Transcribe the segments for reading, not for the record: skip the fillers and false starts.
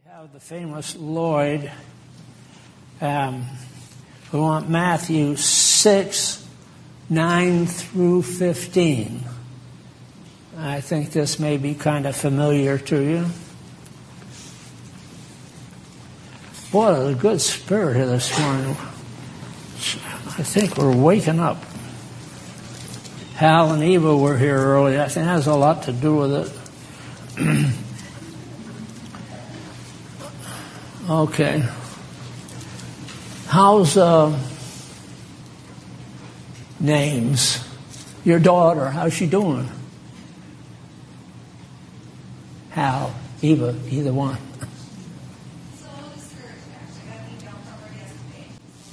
Have the famous Lloyd. We want Matthew 6, 9 through 15. I think this may be kind of familiar to you. Boy, there's a good spirit here this morning. I think we're waking up. Hal and Eva were here early. I think that has a lot to do with it. Okay. How's names? Your daughter, how's she doing? Hal, Eva, either one. So discouraged, actually. I got an email from her yesterday.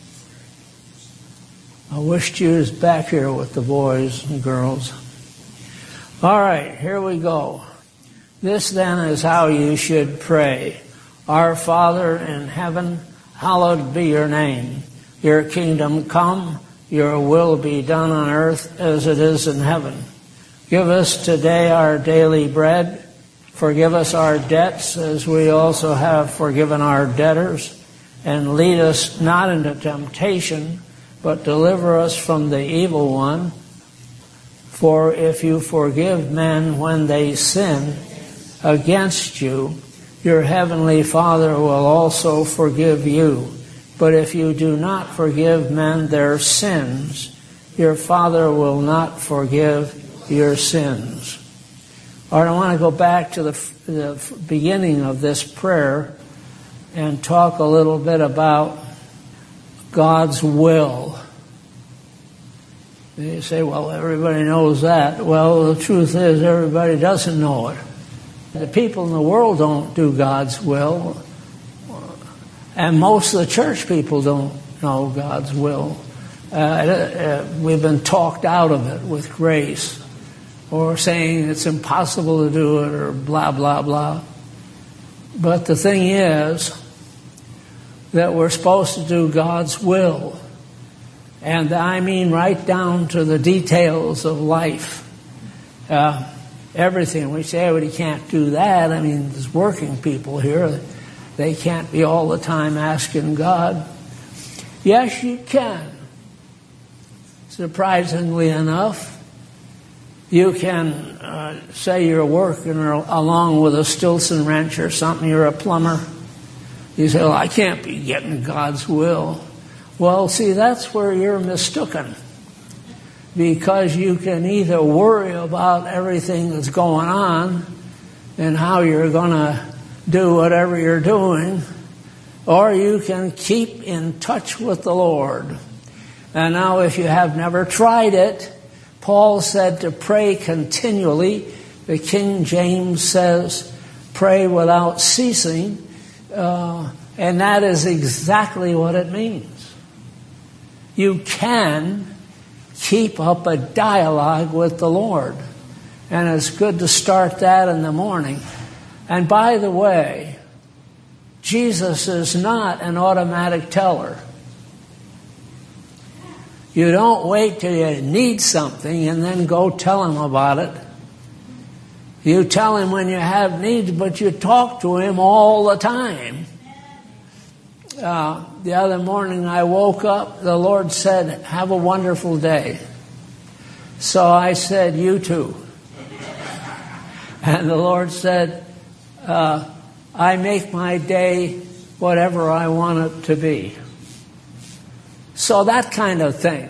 I wished you was back here with the boys and girls. All right, here we go. This then is how you should pray. Our Father in heaven, hallowed be your name. Your kingdom come, your will be done on earth as it is in heaven. Give us today our daily bread. Forgive us our debts as we also have forgiven our debtors. And lead us not into temptation, but deliver us from the evil one. For if you forgive men when they sin against you, your heavenly Father will also forgive you. But if you do not forgive men their sins, your Father will not forgive your sins. All right, I want to go back to the beginning of this prayer and talk a little bit about God's will. You say, well, everybody knows that. Well, the truth is everybody doesn't know it. The people in the world don't do God's will, and most of the church people don't know God's will. We've been talked out of it with grace, or saying it's impossible to do it, or blah, blah, blah. But the thing is that we're supposed to do God's will, and I mean right down to the details of life. Everything. We say, well, you can't do that. I mean, there's working people here. They can't be all the time asking God. Yes, you can. Surprisingly enough, you can say you're working along with a Stilson wrench or something. You're a plumber. You say, well, I can't be getting God's will. Well, see, that's where you're mistaken. Because you can either worry about everything that's going on and how you're going to do whatever you're doing, or you can keep in touch with the Lord. And now if you have never tried it, Paul said to pray continually. The King James says, pray without ceasing. And that is exactly what it means. You can keep up a dialogue with the Lord. And it's good to start that in the morning. And by the way, Jesus is not an automatic teller. You don't wait till you need something and then go tell him about it. You tell him when you have needs, but you talk to him all the time. The other morning I woke up, the Lord said, have a wonderful day. So I said, you too. And the Lord said, I make my day whatever I want it to be. So that kind of thing.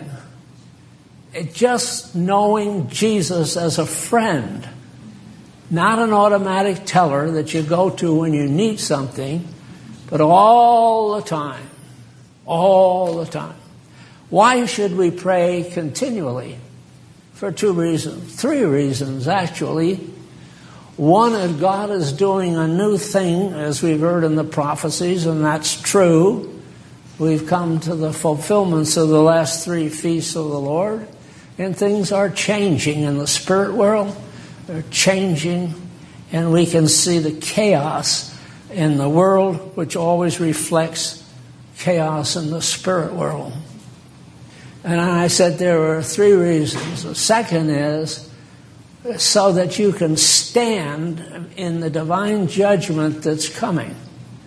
Just knowing Jesus as a friend, not an automatic teller that you go to when you need something, but all the time. All the time. Why should we pray continually? For two reasons. Three reasons, actually. One is God is doing a new thing, as we've heard in the prophecies, and that's true. We've come to the fulfillments of the last three feasts of the Lord, and things are changing in the spirit world. They're changing, and we can see the chaos in the world, which always reflects chaos in the spirit world. And I said there are three reasons. The second is so that you can stand in the divine judgment that's coming.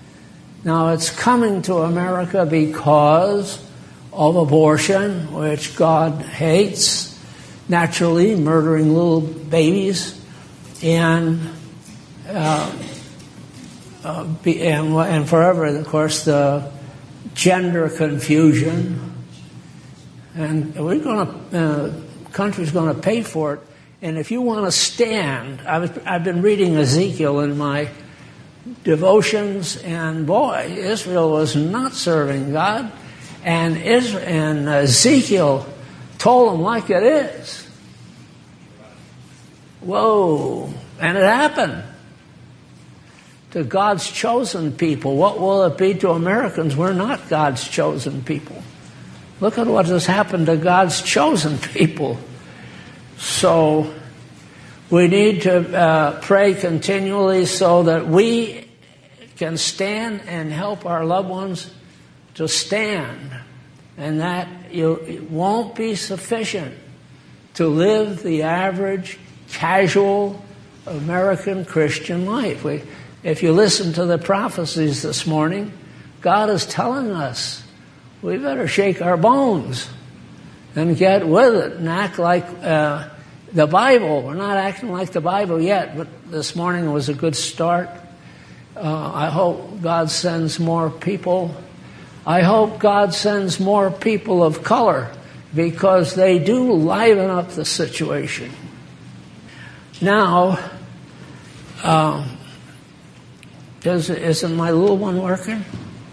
Now, it's coming to America because of abortion, which God hates, naturally, murdering little babies, and forever, of course, the gender confusion. And country's going to pay for it. And if you want to stand, I've been reading Ezekiel in my devotions, and boy, Israel was not serving God. And Ezekiel told them like it is. Whoa. And it happened to God's chosen people. What will it be to Americans? We're not God's chosen people. Look at what has happened to God's chosen people. So we need to pray continually so that we can stand and help our loved ones to stand. And that it won't be sufficient to live the average, casual American Christian life. If you listen to the prophecies this morning, God is telling us we better shake our bones and get with it and act like the Bible. We're not acting like the Bible yet, but this morning was a good start. I hope God sends more people. I hope God sends more people of color, because they do liven up the situation. Now, isn't my little one working?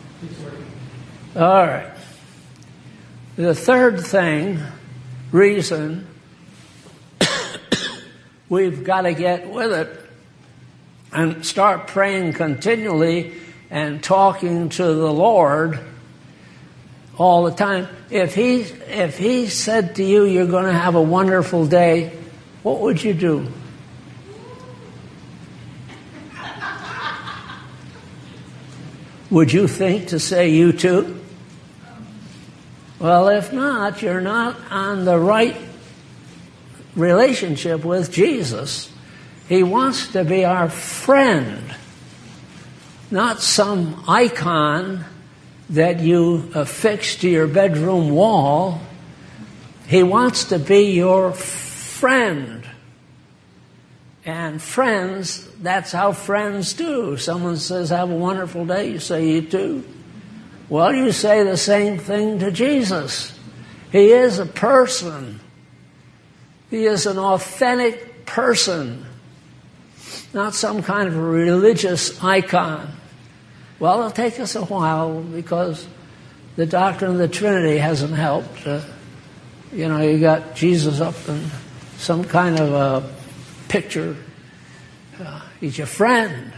All right. The third reason we've got to get with it and start praying continually and talking to the Lord all the time. If he said to you, you're going to have a wonderful day, what would you do? Would you think to say you too? Well, if not, you're not on the right relationship with Jesus. He wants to be our friend, not some icon that you affix to your bedroom wall. He wants to be your friend. And friends, that's how friends do. Someone says, have a wonderful day. You say, you too. Well, you say the same thing to Jesus. He is a person. He is an authentic person, not some kind of a religious icon. Well, it'll take us a while because the doctrine of the Trinity hasn't helped. You got Jesus up in some kind of a picture. He's your friend.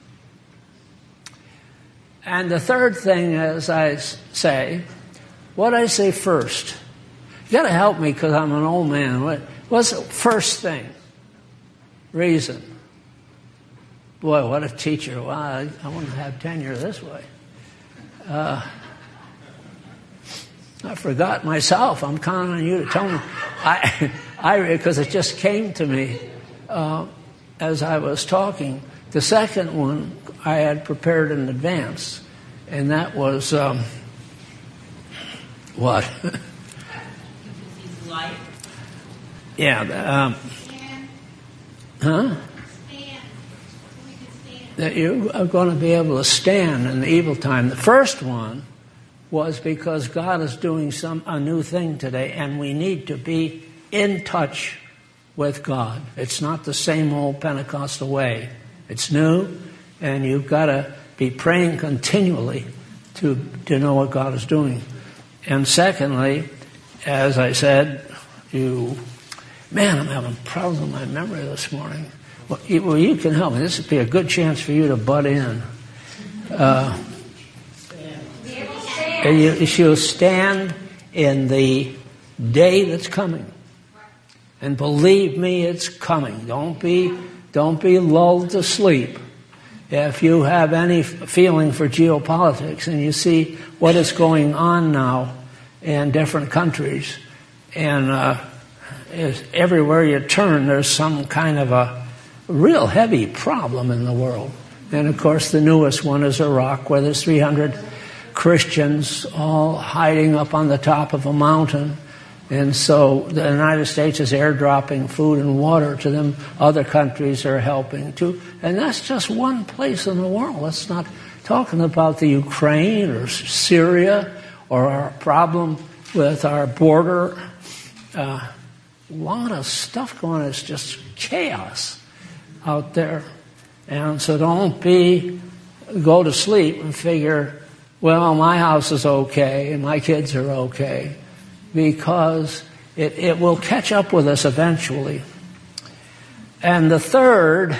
And the third thing, as I say, what I say first. You got to help me because I'm an old man. What's the first thing? Reason. Boy, what a teacher. Wow, I want to have tenure this way. I forgot myself. I'm counting on you to tell me. Because it just came to me as I was talking. The second one I had prepared in advance, and that was what? Life. Yeah. Huh? That you are going to be able to stand in the evil time. The first one was because God is doing a new thing today, and we need to be in touch with God. It's not the same old Pentecostal way. It's new, and you've got to be praying continually to know what God is doing. And secondly, as I said, I'm having problems with my memory this morning. Well, you can help me. This would be a good chance for you to butt in. You should stand in the day that's coming. And believe me, it's coming. Don't be lulled to sleep. If you have any feeling for geopolitics and you see what is going on now in different countries, and everywhere you turn, there's some kind of a real heavy problem in the world. And, of course, the newest one is Iraq, where there's 300 Christians all hiding up on the top of a mountain. And so the United States is airdropping food and water to them. Other countries are helping too. And that's just one place in the world. That's not talking about the Ukraine or Syria or our problem with our border. A lot of stuff going on. It's just chaos out there. And so don't go to sleep and figure, well, my house is okay and my kids are okay, because it will catch up with us eventually. And the third,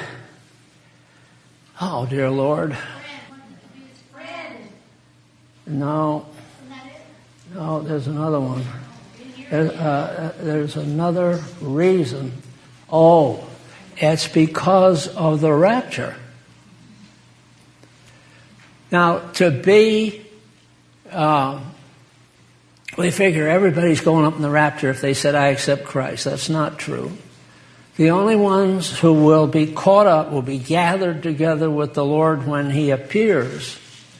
oh dear Lord, no, there's another one. There's another reason. Oh, it's because of the rapture. Now, we figure everybody's going up in the rapture if they said, I accept Christ. That's not true. The only ones who will be caught up, will be gathered together with the Lord when He appears,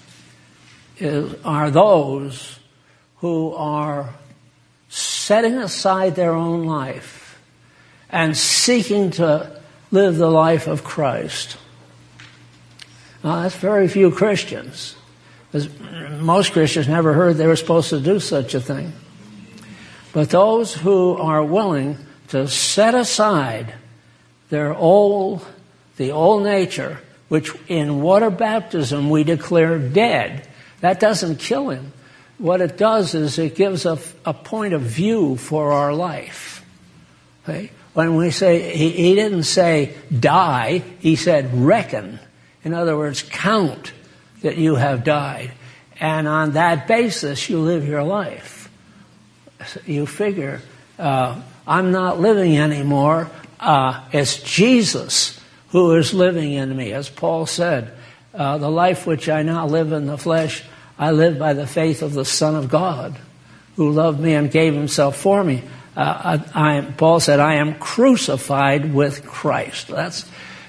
are those who are setting aside their own life and seeking to live the life of Christ. Now, that's very few Christians. Most Christians never heard they were supposed to do such a thing. But those who are willing to set aside the old nature, which in water baptism we declare dead, that doesn't kill him. What it does is it gives a point of view for our life. Okay? When we say, he didn't say die, he said reckon. In other words, count that you have died. And on that basis, you live your life. You figure, I'm not living anymore. It's Jesus who is living in me. As Paul said, the life which I now live in the flesh, I live by the faith of the Son of God, who loved me and gave himself for me. Paul said, I am crucified with Christ. That's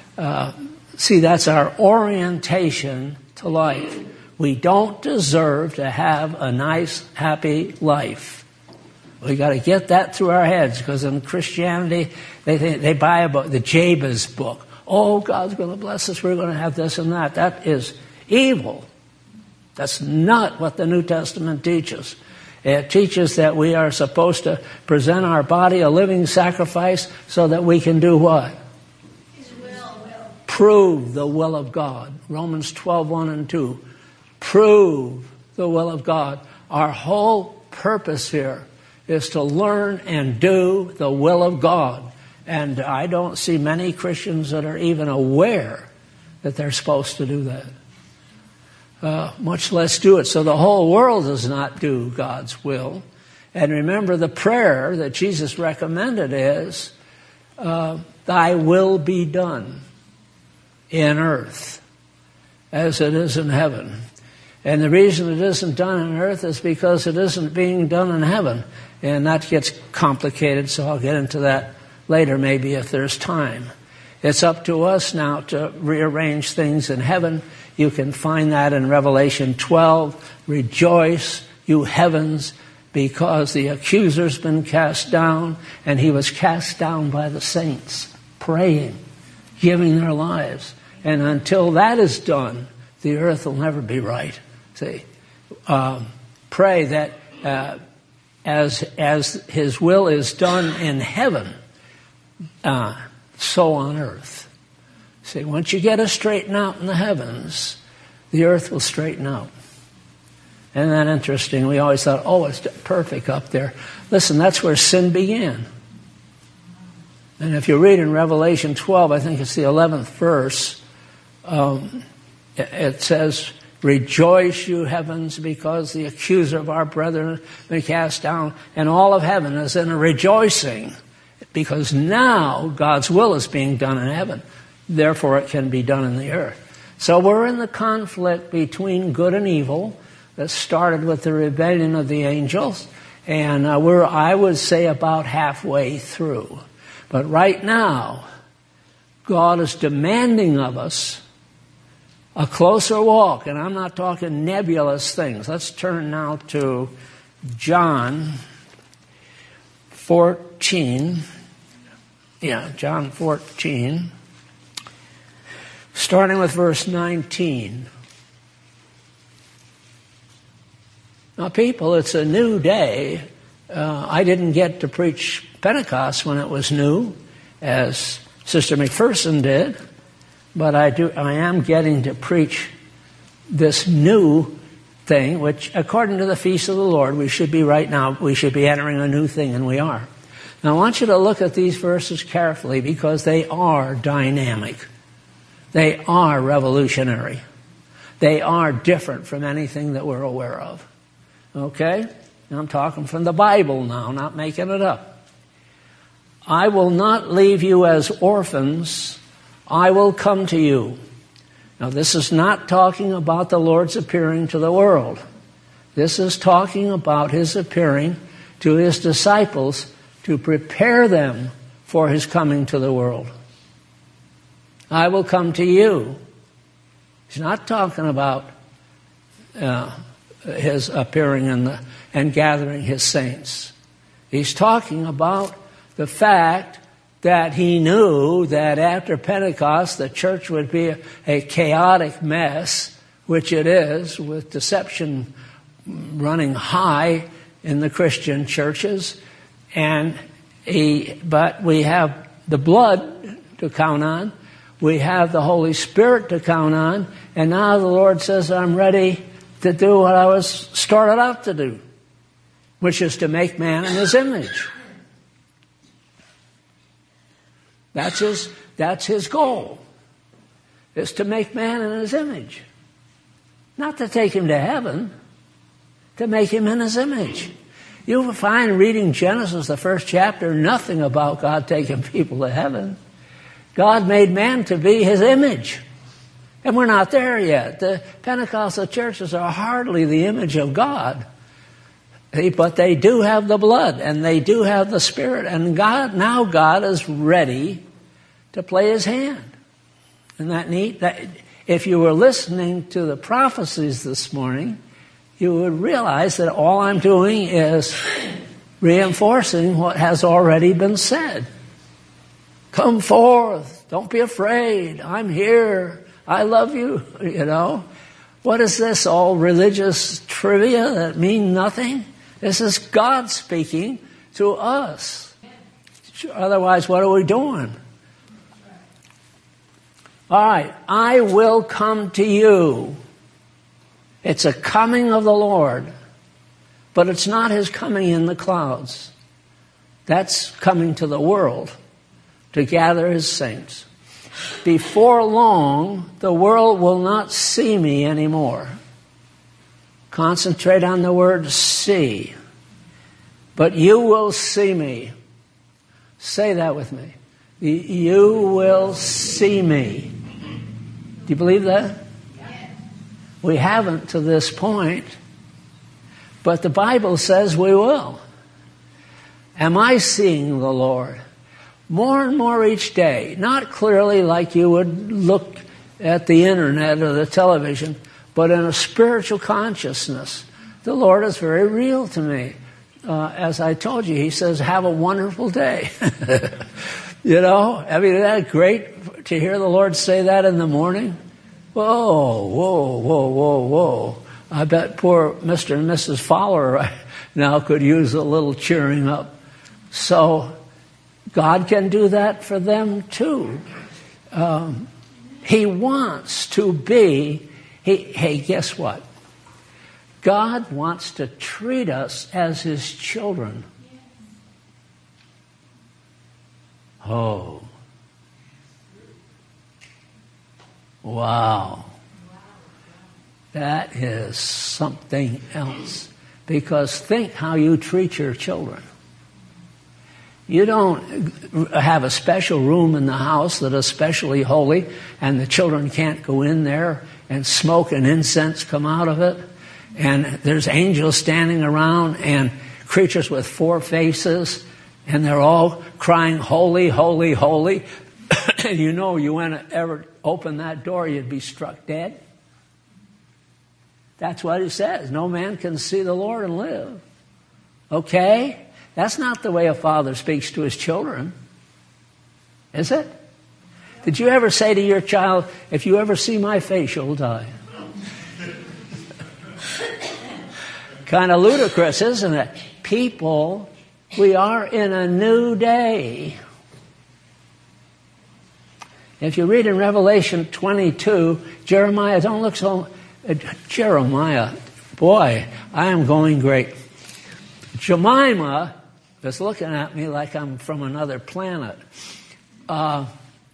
our orientation to life. We don't deserve to have a nice, happy life. We got to get that through our heads, because in Christianity, they buy about the Jabez book. Oh, God's going to bless us. We're going to have this and that. That is evil. That's not what the New Testament teaches. It teaches that we are supposed to present our body a living sacrifice so that we can do what? His will. Prove the will of God. Romans 12:1 and 2. Prove the will of God. Our whole purpose here is to learn and do the will of God. And I don't see many Christians that are even aware that they're supposed to do that. Much less do it. So the whole world does not do God's will. And remember, the prayer that Jesus recommended is, thy will be done in earth as it is in heaven. And the reason it isn't done on earth is because it isn't being done in heaven. And that gets complicated, so I'll get into that later maybe if there's time. It's up to us now to rearrange things in heaven. You can find that in Revelation 12. Rejoice, you heavens, because the accuser's been cast down, and he was cast down by the saints, praying, giving their lives. And until that is done, the earth will never be right. See, pray that as his will is done in heaven, so on earth. See, once you get it straightened out in the heavens, the earth will straighten out. Isn't that interesting? We always thought, oh, it's perfect up there. Listen, that's where sin began. And if you read in Revelation 12, I think it's the 11th verse, it says, rejoice, you heavens, because the accuser of our brethren has been cast down. And all of heaven is in a rejoicing, because now God's will is being done in heaven. Therefore, it can be done in the earth. So we're in the conflict between good and evil that started with the rebellion of the angels. And we're, I would say, about halfway through. But right now, God is demanding of us A closer walk, and I'm not talking nebulous things. Let's turn now to John 14. Yeah, John 14. Starting with verse 19. Now, people, it's a new day. I didn't get to preach Pentecost when it was new, as Sister McPherson did, but I am getting to preach this new thing, which, according to the feast of the Lord, we should be entering a new thing, and we are. Now, I want you to look at these verses carefully because they are dynamic. They are revolutionary. They are different from anything that we're aware of. Okay? And I'm talking from the Bible now, not making it up. I will not leave you as orphans. I will come to you. Now, this is not talking about the Lord's appearing to the world. This is talking about his appearing to his disciples to prepare them for his coming to the world. I will come to you. He's not talking about his appearing and gathering his saints. He's talking about the fact that he knew that after Pentecost the church would be a chaotic mess, which it is, with deception running high in the Christian churches. But we have the blood to count on. We have the Holy Spirit to count on. And now the Lord says, I'm ready to do what I was started out to do, which is to make man in his image. That's his goal, is to make man in his image. Not to take him to heaven, to make him in his image. You'll find reading Genesis, the first chapter, nothing about God taking people to heaven. God made man to be his image. And we're not there yet. The Pentecostal churches are hardly the image of God. But they do have the blood, and they do have the Spirit. And God is ready to play his hand. Isn't that neat? If you were listening to the prophecies this morning, you would realize that all I'm doing is reinforcing what has already been said. Come forth. Don't be afraid. I'm here. I love you. You know. What is this? All religious trivia that mean nothing? This is God speaking to us. Otherwise, what are we doing? All right. I will come to you. It's a coming of the Lord. But it's not his coming in the clouds. That's coming to the world to gather his saints. Before long, the world will not see me anymore. Concentrate on the word see. But you will see me. Say that with me. You will see me. Do you believe that? Yes. We haven't to this point. But the Bible says we will. Am I seeing the Lord? More and more each day. Not clearly like you would look at the internet or the television, but in a spiritual consciousness. The Lord is very real to me. As I told you, he says, have a wonderful day. You know, I mean, isn't that great to hear the Lord say that in the morning? Whoa, whoa, whoa, whoa, whoa. I bet poor Mr. and Mrs. Fowler right now could use a little cheering up. So God can do that for them too. He wants to be, hey, guess what? God wants to treat us as his children. Oh. Wow. That is something else. Because think how you treat your children. You don't have a special room in the house that is specially holy and the children can't go in there and smoke and incense come out of it. And there's angels standing around and creatures with four faces and they're all crying, holy, holy, holy. And you know you wouldn't ever open that door, you'd be struck dead. That's what he says. No man can see the Lord and live. Okay? That's not the way a father speaks to his children. Is it? Did you ever say to your child, if you ever see my face, you'll die? Kind of ludicrous, isn't it? People, we are in a new day. If you read in Revelation 22, Jeremiah, don't look so... Jeremiah, boy, I am going great. Jemima is looking at me like I'm from another planet. God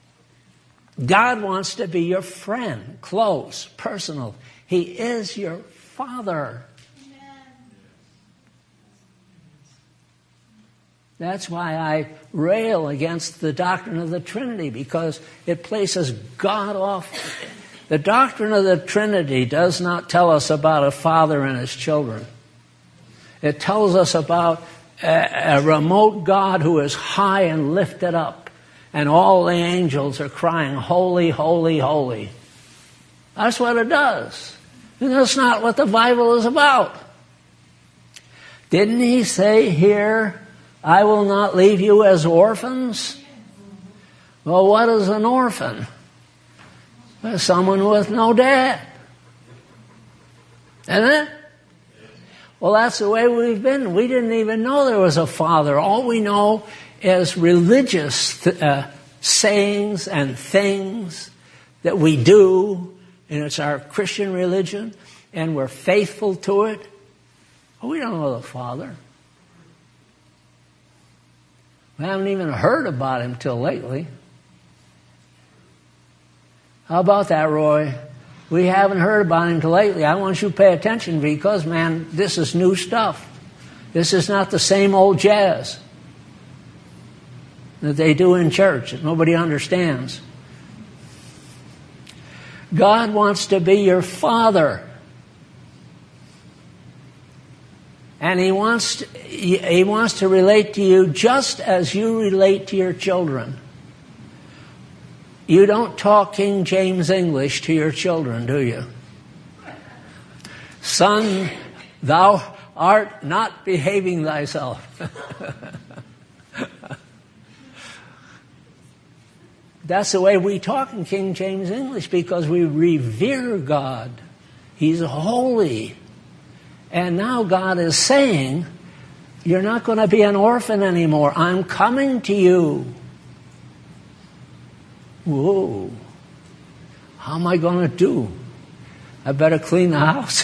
wants to be your friend, close, personal. He is your Father. That's why I rail against the doctrine of the Trinity, because it places God off. The doctrine of the Trinity does not tell us about a father and his children. It tells us about a remote God who is high and lifted up, and all the angels are crying, holy, holy, holy. That's what it does. And that's not what the Bible is about. Didn't he say here, I will not leave you as orphans? Well, what is an orphan? Someone with no dad. Isn't it? Well, that's the way we've been. We didn't even know there was a father. All we know is religious sayings and things that we do, and it's our Christian religion, and we're faithful to it. Well, we don't know the Father. We haven't even heard about him till lately. How about that, Roy? We haven't heard about him till lately. I want you to pay attention because, man, this is new stuff. This is not the same old jazz that they do in church that nobody understands. God wants to be your Father. And He wants to relate to you just as you relate to your children. You don't talk King James English to your children, do you? Son, thou art not behaving thyself. That's the way we talk in King James English because we revere God. He's holy. And now God is saying, you're not going to be an orphan anymore. I'm coming to you. Whoa. How am I going to do? I better clean the house.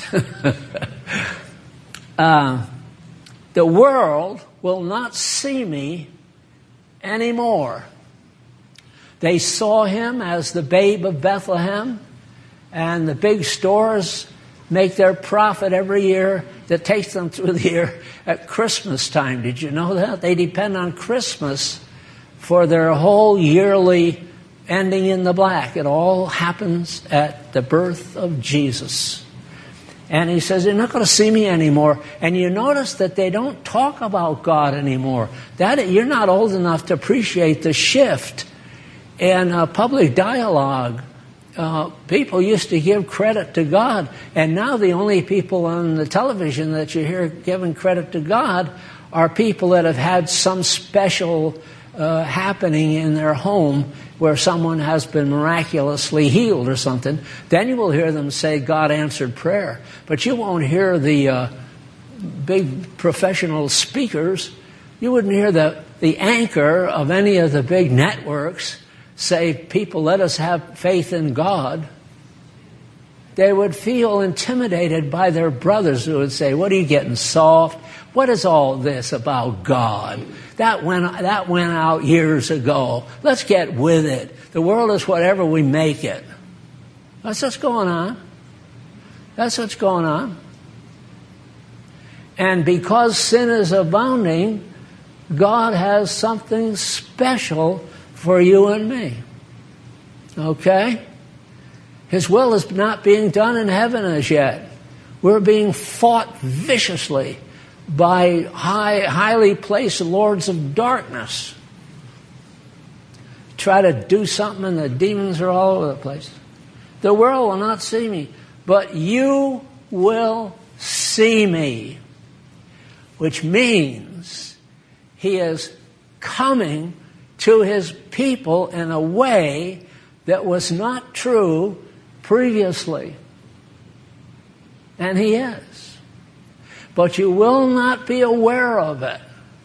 The world will not see me anymore. They saw him as the babe of Bethlehem, and the big stores make their profit every year that takes them through the year at Christmas time. Did you know that? They depend on Christmas for their whole yearly ending in the black. It all happens at the birth of Jesus. And he says, you're not going to see me anymore. And you notice that they don't talk about God anymore. That you're not old enough to appreciate the shift in public dialogue. People used to give credit to God, and now the only people on the television that you hear giving credit to God are people that have had some special happening in their home where someone has been miraculously healed or something. Then you will hear them say God answered prayer. But you won't hear the big professional speakers. You wouldn't hear the anchor of any of the big networks say, people, let us have faith in God. They would feel intimidated by their brothers who would say, what are you getting soft? What is all this about God? That went out years ago. Let's get with it. The world is whatever we make it. That's what's going on. That's what's going on. And because sin is abounding, God has something special for you and me. Okay? His will is not being done in heaven as yet. We're being fought viciously by highly placed lords of darkness try to do something and the demons are all over the place. The world will not see me, but you will see me. Which means he is coming to his people in a way that was not true previously. And he is. But you will not be aware of it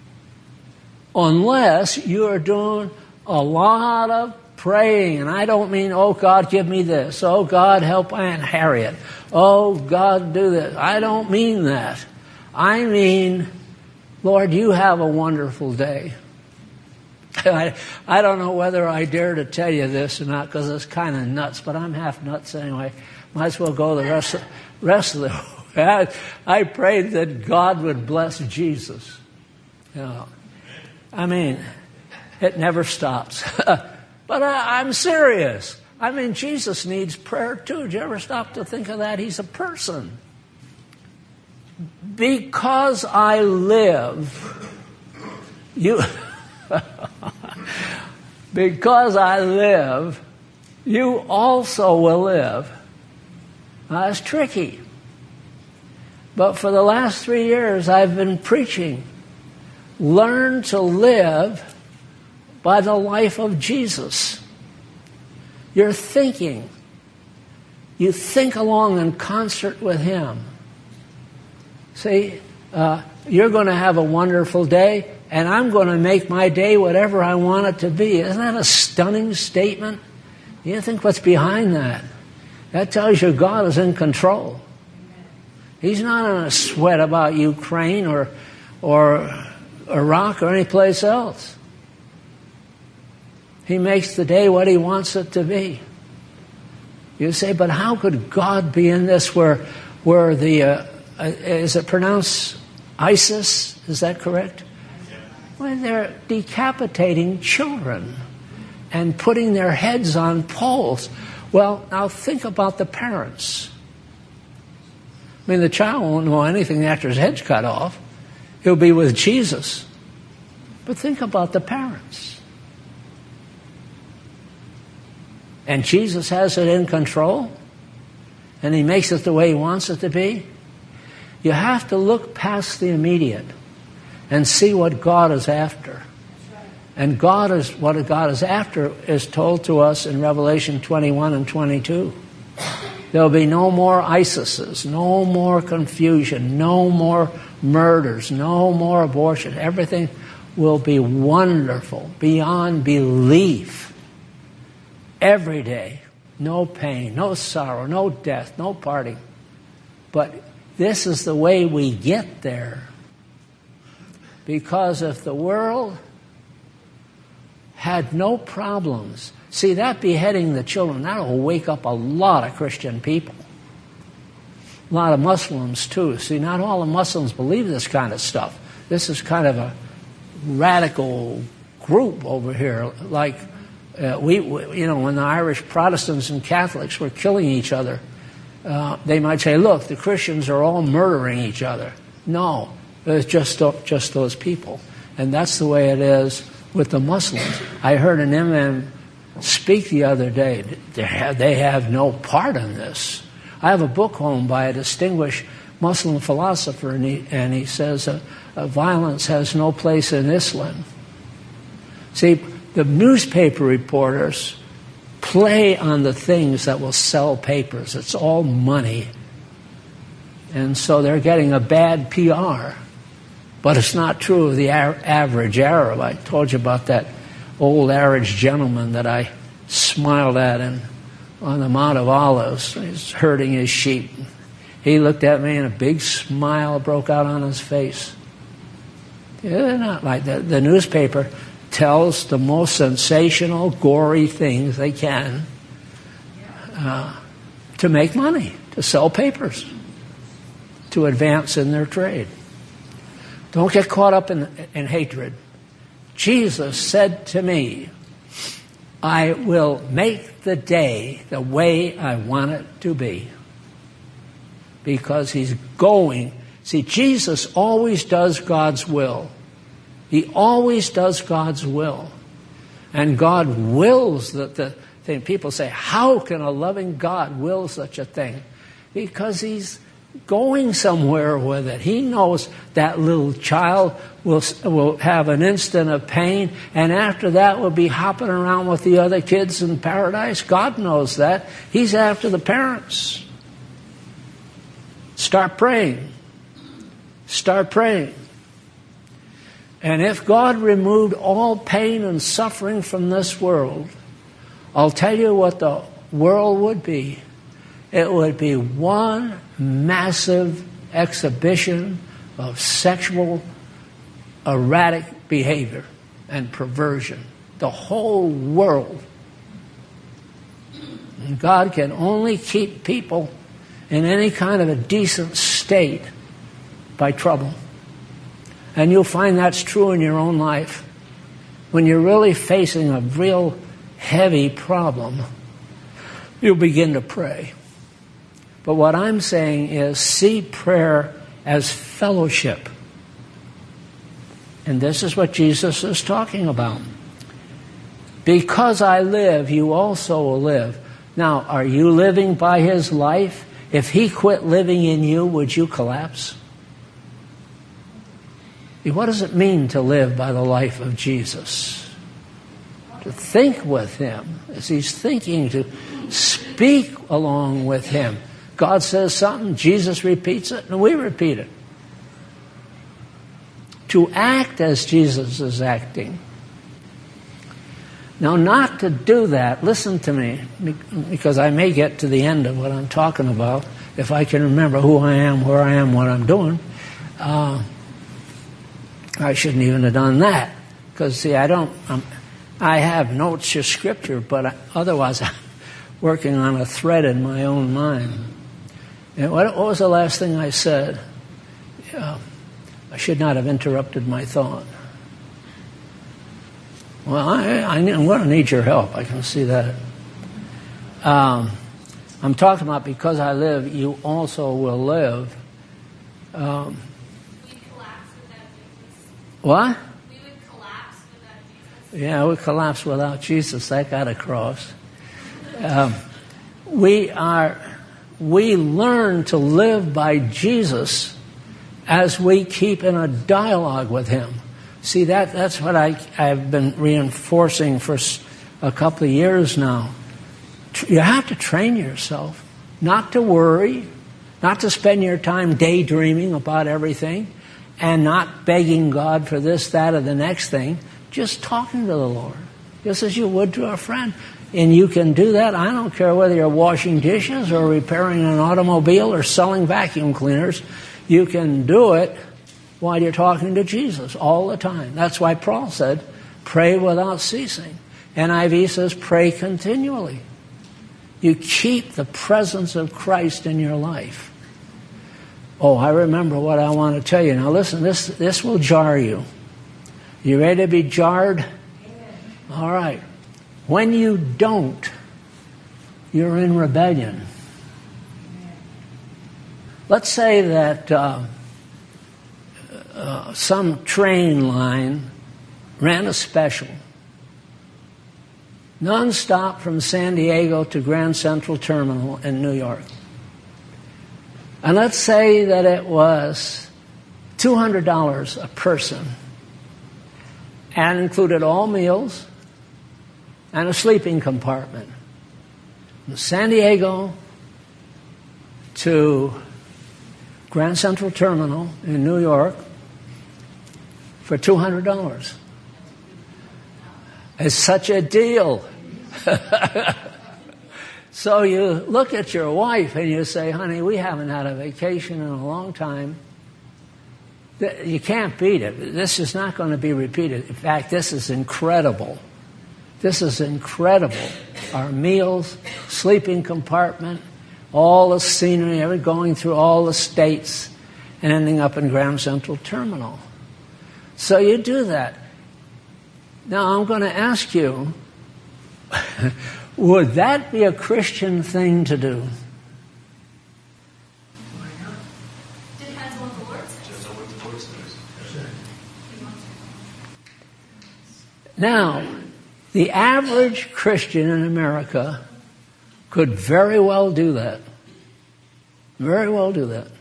unless you are doing a lot of praying. And I don't mean, oh, God, give me this. Oh, God, help Aunt Harriet. Oh, God, do this. I don't mean that. I mean, Lord, you have a wonderful day. I don't know whether I dare to tell you this or not because it's kind of nuts, but I'm half nuts anyway. Might as well go the rest of the I prayed that God would bless Jesus. You know, I mean, it never stops. But I'm serious. I mean, Jesus needs prayer too. Did you ever stop to think of that? He's a person. Because I live, because I live, you also will live. Now, that's tricky. But for the last 3 years, I've been preaching. Learn to live by the life of Jesus. You're thinking. You think along in concert with him. See, you're going to have a wonderful day, and I'm going to make my day whatever I want it to be. Isn't that a stunning statement? You think what's behind that? That tells you God is in control. He's not in a sweat about Ukraine or Iraq or any place else. He makes the day what he wants it to be. You say, but how could God be in this where the, is it pronounced ISIS? Is that correct? Well, they're decapitating children and putting their heads on poles. Well, now think about the parents. I mean, the child won't know anything after his head's cut off. He'll be with Jesus. But think about the parents. And Jesus has it in control. And he makes it the way he wants it to be. You have to look past the immediate and see what God is after. And what God is after is told to us in Revelation 21 and 22. There'll be no more ISISes, no more confusion, no more murders, no more abortion. Everything will be wonderful, beyond belief. Every day, no pain, no sorrow, no death, no parting. But this is the way we get there. Because if the world had no problems, see, that beheading the children, that will wake up a lot of Christian people. A lot of Muslims, too. See, not all the Muslims believe this kind of stuff. This is kind of a radical group over here. Like, when the Irish Protestants and Catholics were killing each other, they might say, look, the Christians are all murdering each other. No, it's just those people. And that's the way it is with the Muslims. I heard an imam speak the other day. They have no part in this. I have a book home by a distinguished Muslim philosopher, and he says violence has no place in Islam. See, the newspaper reporters play on the things that will sell papers. It's all money. And so they're getting a bad PR. But it's not true of the average Arab. I told you about that old Arab gentleman that I smiled at on the Mount of Olives. He's herding his sheep. He looked at me and a big smile broke out on his face. They're not like that. The newspaper tells the most sensational, gory things they can to make money, to sell papers, to advance in their trade. Don't get caught up in hatred. Jesus said to me, I will make the day the way I want it to be. Because he's going. See, Jesus always does God's will. He always does God's will. And God wills the thing. People say, how can a loving God will such a thing? Because He's going somewhere with it. He knows that little child will have an instant of pain, and after that will be hopping around with the other kids in paradise. God knows that. He's after the parents. Start praying. Start praying. And if God removed all pain and suffering from this world, I'll tell you what the world would be. It would be one massive exhibition of sexual erratic behavior and perversion. The whole world. And God can only keep people in any kind of a decent state by trouble. And you'll find that's true in your own life. When you're really facing a real heavy problem, you'll begin to pray. But what I'm saying is, see prayer as fellowship. And this is what Jesus is talking about. Because I live, you also will live. Now, are you living by His life? If He quit living in you, would you collapse? What does it mean to live by the life of Jesus? To think with Him as He's thinking, to speak along with Him. God says something, Jesus repeats it, and we repeat it. To act as Jesus is acting. Now, not to do that, listen to me, because I may get to the end of what I'm talking about, if I can remember who I am, where I am, what I'm doing. I shouldn't even have done that, because, see, I have notes of Scripture, but otherwise I'm working on a thread in my own mind. And what was the last thing I said? I should not have interrupted my thought. Well, I'm going to need your help. I can see that. I'm talking about because I live, you also will live. We collapse without Jesus. What? We would collapse without Jesus. Yeah, we collapse without Jesus. That got across. We learn to live by Jesus as we keep in a dialogue with Him. See, that's what I've been reinforcing for a couple of years now. You have to train yourself not to worry, not to spend your time daydreaming about everything, and not begging God for this, that, or the next thing. Just talking to the Lord, just as you would to a friend. And you can do that. I don't care whether you're washing dishes or repairing an automobile or selling vacuum cleaners. You can do it while you're talking to Jesus all the time. That's why Paul said, pray without ceasing. NIV says, pray continually. You keep the presence of Christ in your life. Oh, I remember what I want to tell you. Now listen, this will jar you. You ready to be jarred? Amen. All right. When you don't, you're in rebellion. Let's say that some train line ran a special, non-stop from San Diego to Grand Central Terminal in New York. And let's say that it was $200 a person and included all meals and a sleeping compartment. From San Diego to Grand Central Terminal in New York for $200. It's such a deal. So you look at your wife and you say, honey, we haven't had a vacation in a long time. You can't beat it. This is not going to be repeated. In fact, this is incredible. This is incredible. Our meals, sleeping compartment, all the scenery, going through all the states and ending up in Grand Central Terminal. So you do that. Now I'm going to ask you, would that be a Christian thing to do? Depends on what the Lord says. Depends on what the Lord says. Now, The average Christian in America could very well do that. Very well do that.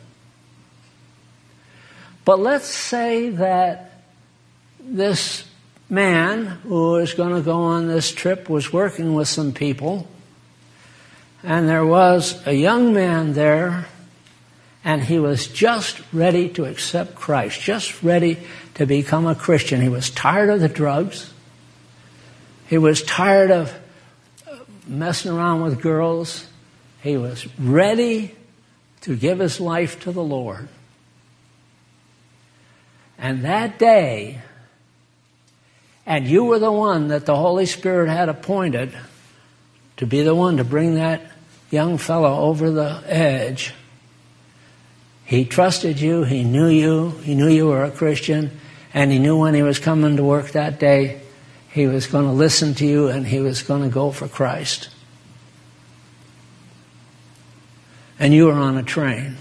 But let's say that this man who is going to go on this trip was working with some people, and there was a young man there, and he was just ready to accept Christ, just ready to become a Christian. He was tired of the drugs. He was tired of messing around with girls. He was ready to give his life to the Lord. And that day, and you were the one that the Holy Spirit had appointed to be the one to bring that young fellow over the edge. He trusted you, he knew you were a Christian, and he knew when he was coming to work that day, he was going to listen to you and he was going to go for Christ. And you were on a train.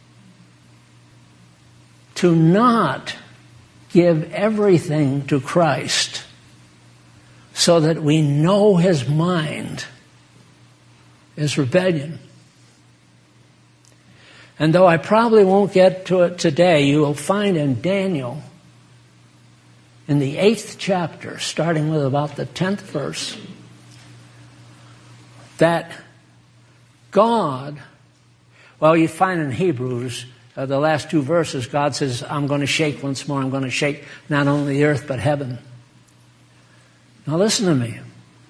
To not give everything to Christ so that we know His mind is rebellion. And though I probably won't get to it today, you will find in Daniel, in the 8th chapter, starting with about the 10th verse, that God, well, you find in Hebrews, the last 2 verses, God says, I'm going to shake once more. I'm going to shake not only the earth, but heaven. Now listen to me.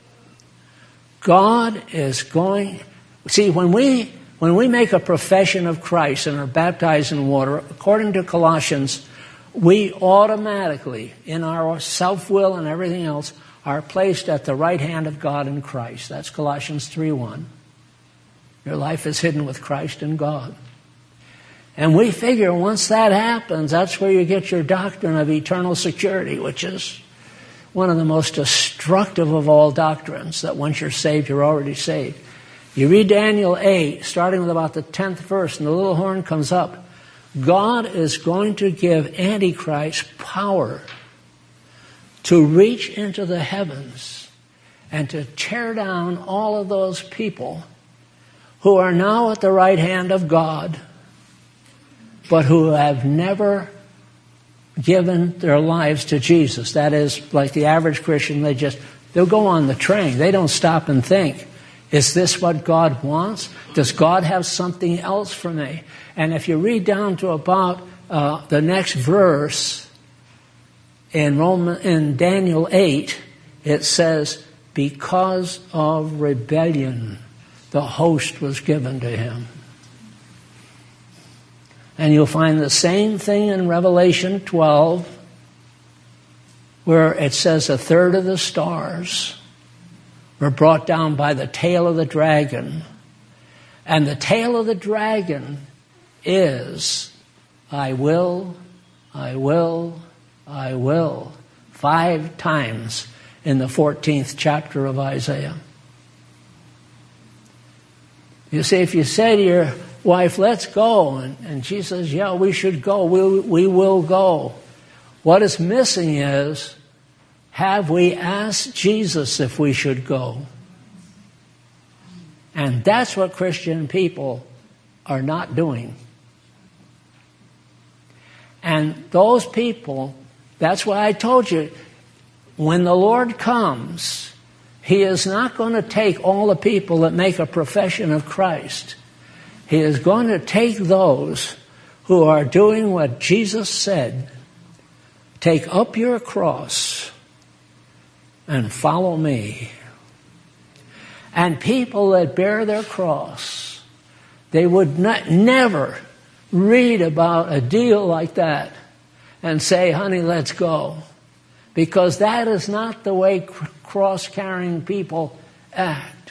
God is going... See, when we make a profession of Christ and are baptized in water, according to Colossians, we automatically, in our self-will and everything else, are placed at the right hand of God in Christ. That's Colossians 3:1. Your life is hidden with Christ in God. And we figure once that happens, that's where you get your doctrine of eternal security, which is one of the most destructive of all doctrines, that once you're saved, you're already saved. You read Daniel 8, starting with about the 10th verse, and the little horn comes up. God is going to give Antichrist power to reach into the heavens and to tear down all of those people who are now at the right hand of God, but who have never given their lives to Jesus. That is, like the average Christian, they'll go on the train. They don't stop and think, is this what God wants? Does God have something else for me? And if you read down to about the next verse in Daniel 8, it says, because of rebellion, the host was given to him. And you'll find the same thing in Revelation 12, where it says 1/3 of the stars were brought down by the tail of the dragon. And the tail of the dragon is, I will, I will, I will, 5 times in the 14th chapter of Isaiah. You see, if you say to your wife, let's go, and she says, yeah, we should go, we will go. What is missing is, have we asked Jesus if we should go? And that's what Christian people are not doing. And those people, that's why I told you, when the Lord comes, He is not going to take all the people that make a profession of Christ. He is going to take those who are doing what Jesus said, take up your cross and follow me. And people that bear their cross, they would never read about a deal like that and say, honey, let's go. Because that is not the way cross-carrying people act.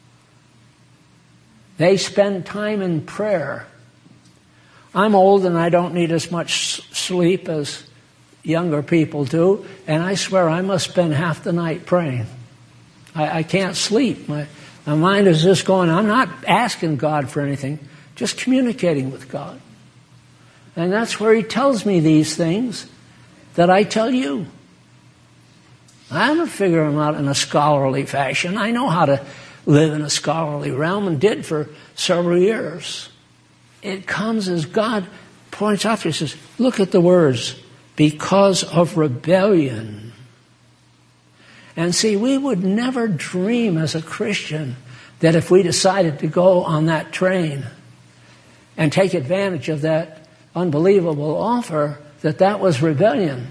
They spend time in prayer. I'm old and I don't need as much sleep as younger people do, and I swear I must spend half the night praying. I can't sleep. My mind is just going, I'm not asking God for anything, just communicating with God. And that's where He tells me these things that I tell you. I haven't figured them out in a scholarly fashion. I know how to live in a scholarly realm and did for several years. It comes as God points out to us, says, look at the words, because of rebellion. And see, we would never dream as a Christian that if we decided to go on that train and take advantage of that unbelievable offer, that was rebellion.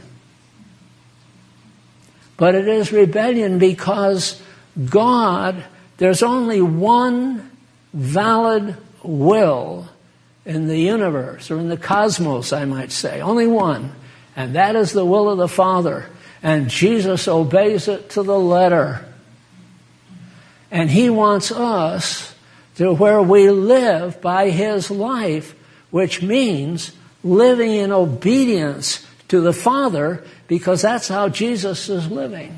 But it is rebellion because God, there's only one valid will in the universe, or in the cosmos, I might say. Only one. And that is the will of the Father. And Jesus obeys it to the letter. And He wants us to where we live by His life, which means living in obedience to the Father, because that's how Jesus is living.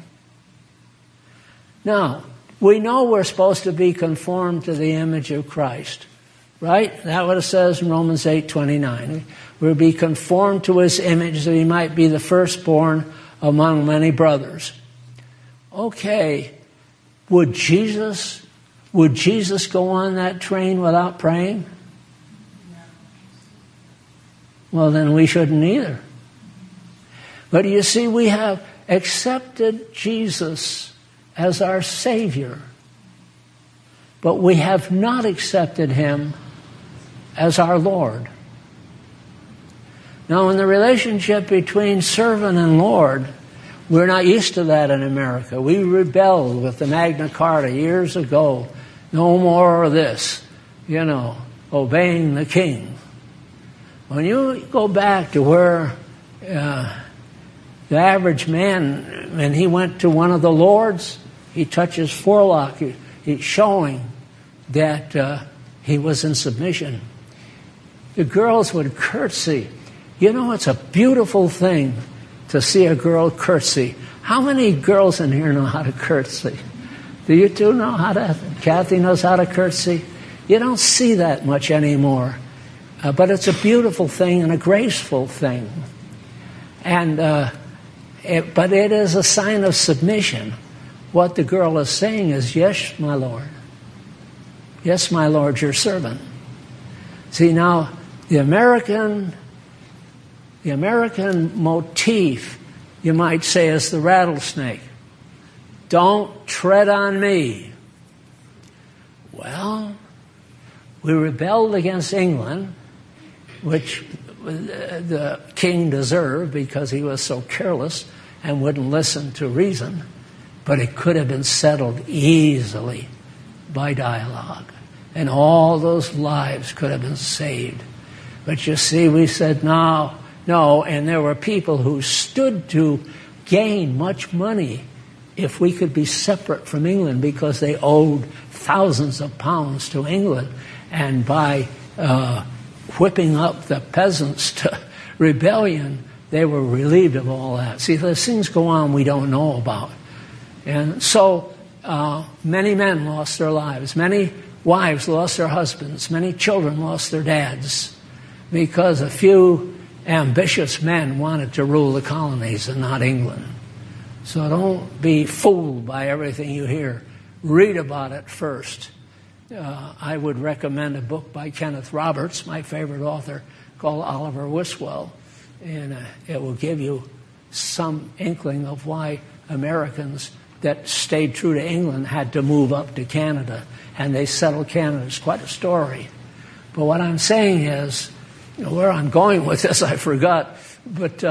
Now, we know we're supposed to be conformed to the image of Christ. Right? That's what it says in Romans 8:29. We'll be conformed to His image that He might be the firstborn among many brothers. Okay, would Jesus go on that train without praying? Well, then we shouldn't either. But you see, we have accepted Jesus as our Savior, but we have not accepted Him as our Lord. Now, in the relationship between servant and Lord, we're not used to that in America. We rebelled with the Magna Carta years ago. No more of this, obeying the king. When you go back to where the average man, when he went to one of the lords, he touched his forelock, he's showing that he was in submission. The girls would curtsy. It's a beautiful thing to see a girl curtsy. How many girls in here know how to curtsy? Do you two know how to? Kathy knows how to curtsy. You don't see that much anymore. But it's a beautiful thing and a graceful thing. And but it is a sign of submission. What the girl is saying is, yes, my Lord. Yes, my Lord, your servant. See, now, the American motif, you might say, is the rattlesnake. Don't tread on me. Well, we rebelled against England, which the king deserved because he was so careless and wouldn't listen to reason. But it could have been settled easily by dialogue. And all those lives could have been saved. But you see, we said no, and there were people who stood to gain much money if we could be separate from England, because they owed thousands of pounds to England. And by whipping up the peasants to rebellion, they were relieved of all that. See, there's things go on we don't know about. And so many men lost their lives. Many wives lost their husbands. Many children lost their dads because a few ambitious men wanted to rule the colonies and not England. So don't be fooled by everything you hear. Read about it first. I would recommend a book by Kenneth Roberts, my favorite author, called Oliver Wiswell. And it will give you some inkling of why Americans that stayed true to England had to move up to Canada. And they settled Canada. It's quite a story. But what I'm saying is, where I'm going with this, I forgot. But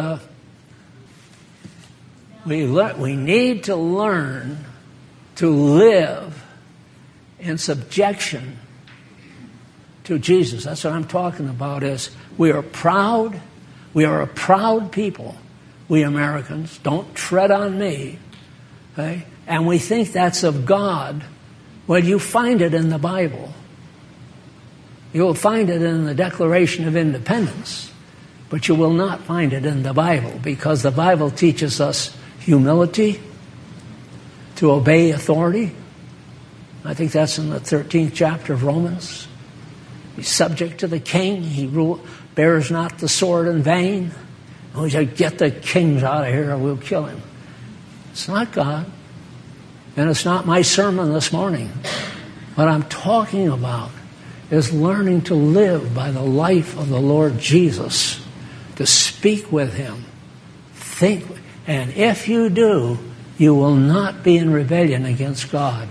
we need to learn to live in subjection to Jesus. That's what I'm talking about. Is we are proud. We are a proud people. We Americans. Don't tread on me. Okay? And we think that's of God. Well, you find it in the Bible. You'll find it in the Declaration of Independence, but you will not find it in the Bible, because the Bible teaches us humility, to obey authority. I think that's in the 13th chapter of Romans. He's subject to the king. He bears not the sword in vain. We say, get the kings out of here or we'll kill him. It's not God. And it's not my sermon this morning. What I'm talking about is learning to live by the life of the Lord Jesus, to speak with Him, think, and if you do, you will not be in rebellion against God.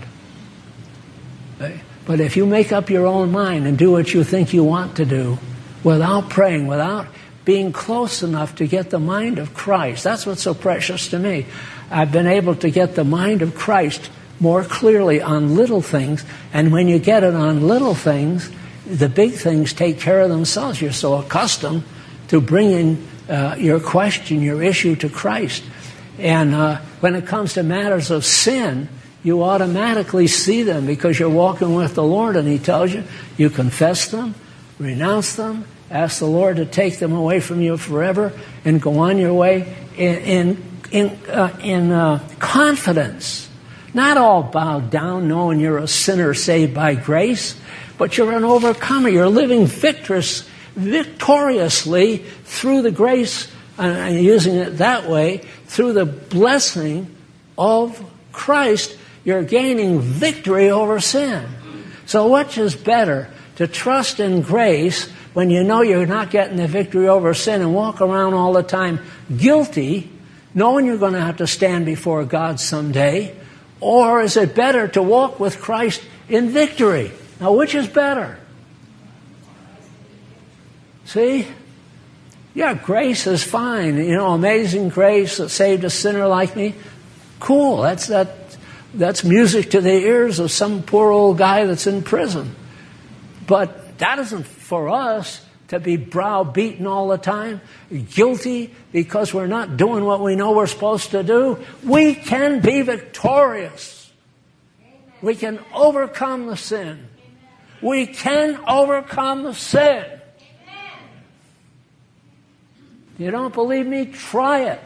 But if you make up your own mind and do what you think you want to do, without praying, without being close enough to get the mind of Christ, that's what's so precious to me. I've been able to get the mind of Christ more clearly on little things, and when you get it on little things, the big things take care of themselves. You're so accustomed to bringing your question, your issue to Christ. And when it comes to matters of sin, you automatically see them because you're walking with the Lord, and He tells you, you confess them, renounce them, ask the Lord to take them away from you forever, and go on your way in confidence. Not all bowed down knowing you're a sinner saved by grace, but you're an overcomer. You're living victoriously through the grace, and using it that way, through the blessing of Christ, you're gaining victory over sin. So which is better, to trust in grace when you know you're not getting the victory over sin and walk around all the time guilty, knowing you're going to have to stand before God someday? Or is it better to walk with Christ in victory? Now, which is better? See? Yeah, grace is fine. You know, amazing grace that saved a sinner like me. Cool. That's music to the ears of some poor old guy that's in prison. But that isn't for us to be browbeaten all the time, guilty because we're not doing what we know we're supposed to do. We can be victorious. Amen. We can overcome the sin. Amen. We can overcome the sin. Amen. You don't believe me? Try it.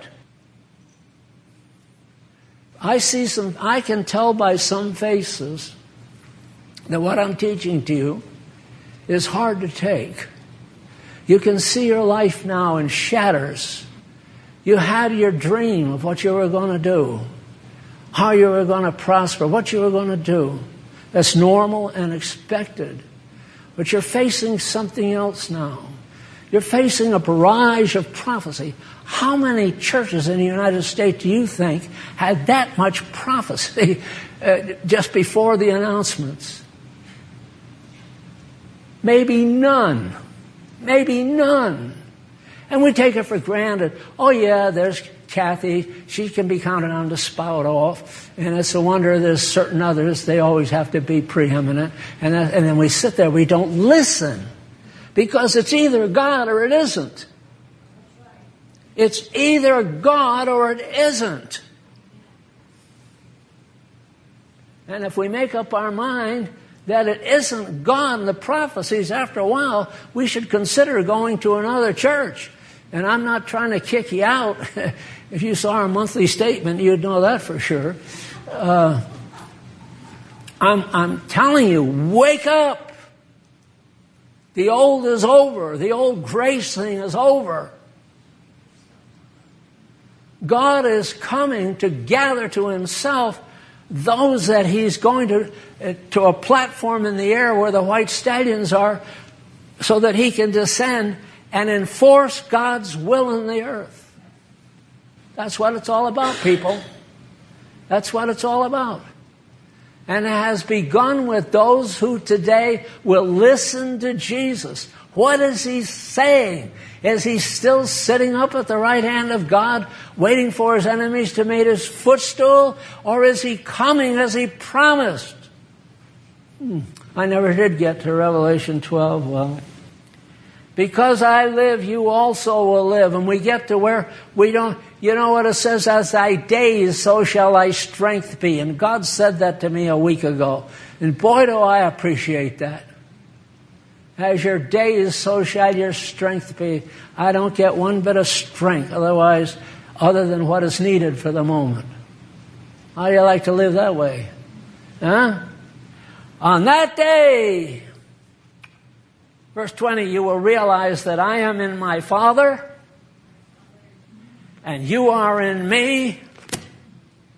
I can tell by some faces that what I'm teaching to you is hard to take. You can see your life now in shatters. You had your dream of what you were going to do, how you were going to prosper, what you were going to do. That's normal and expected. But you're facing something else now. You're facing a barrage of prophecy. How many churches in the United States do you think had that much prophecy just before the announcements? Maybe none. Maybe none. And we take it for granted. Oh yeah, there's Kathy. She can be counted on to spout off. And it's a wonder there's certain others. They always have to be preeminent. And then we sit there. We don't listen. Because it's either God or it isn't. It's either God or it isn't. And if we make up our mind that it isn't God in the prophecies, after a while, we should consider going to another church. And I'm not trying to kick you out. If you saw our monthly statement, you'd know that for sure. I'm telling you, wake up. The old is over. The old grace thing is over. God is coming to gather to Himself those that He's going to a platform in the air where the white stallions are, so that He can descend and enforce God's will in the earth. That's what it's all about, people. That's what it's all about. And it has begun with those who today will listen to Jesus. What is He saying? Is He still sitting up at the right hand of God, waiting for His enemies to make His footstool? Or is He coming as He promised? I never did get to Revelation 12. Well, because I live, you also will live. And we get to where we don't, you know what it says? As thy days, so shall thy strength be. And God said that to me a week ago. And boy, do I appreciate that. As your days, so shall your strength be. I don't get one bit of strength other than what is needed for the moment. How do you like to live that way? Huh? On that day, verse 20, you will realize that I am in my Father, and you are in me,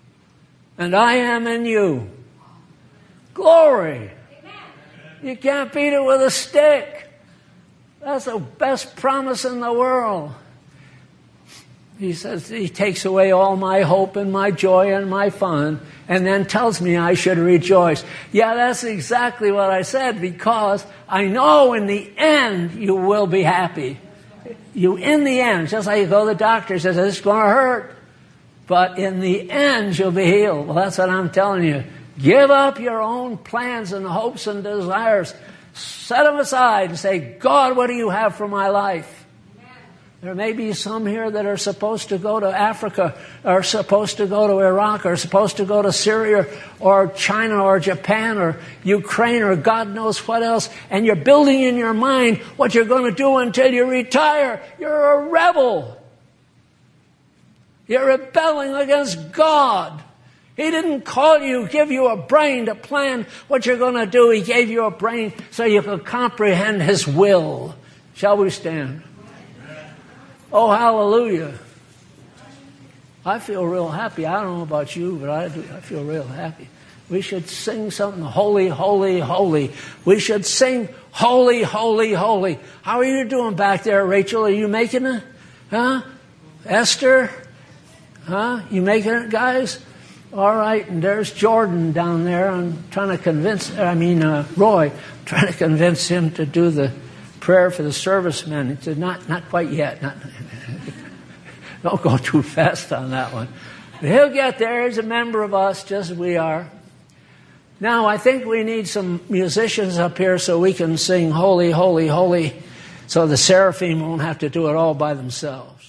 and I am in you. Glory. You can't beat it with a stick. That's the best promise in the world. He says he takes away all my hope and my joy and my fun and then tells me I should rejoice. Yeah, that's exactly what I said, because I know in the end you will be happy. You, in the end, just like you go to the doctor, says it's going to hurt, but in the end you'll be healed. Well, that's what I'm telling you. Give up your own plans and hopes and desires. Set them aside and say, God, what do you have for my life? There may be some here that are supposed to go to Africa, or supposed to go to Iraq, or supposed to go to Syria, or China, or Japan, or Ukraine, or God knows what else. And you're building in your mind what you're going to do until you retire. You're a rebel. You're rebelling against God. He didn't call you, give you a brain to plan what you're going to do. He gave you a brain so you could comprehend His will. Shall we stand? Oh, hallelujah. I feel real happy. I don't know about you, but I do. I feel real happy. We should sing something, holy, holy, holy. We should sing holy, holy, holy. How are you doing back there, Rachel? Are you making it? Huh? Esther? Huh? You making it, guys? All right, and there's Jordan down there. I'm trying to convince, Roy, trying to convince him to do the prayer for the servicemen. He said, not quite yet. Don't go too fast on that one. But he'll get there. He's a member of us, just as we are. Now, I think we need some musicians up here so we can sing holy, holy, holy, so the seraphim won't have to do it all by themselves.